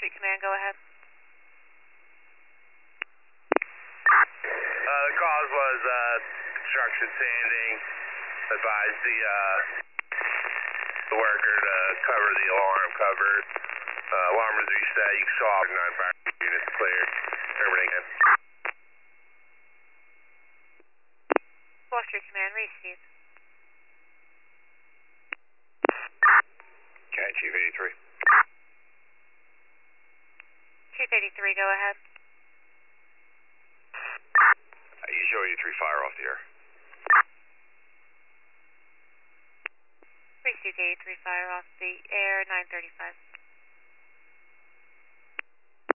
Street Command, go ahead. The cause was construction sanding. Advised the worker to cover the alarm cover. Alarm was reset. You saw 9 fire units cleared. Everything in. Wall Street Command, receive. Okay, Chief 83. Chief 83, go ahead. You show 83 fire off the air. Received 83 fire off the air, 935.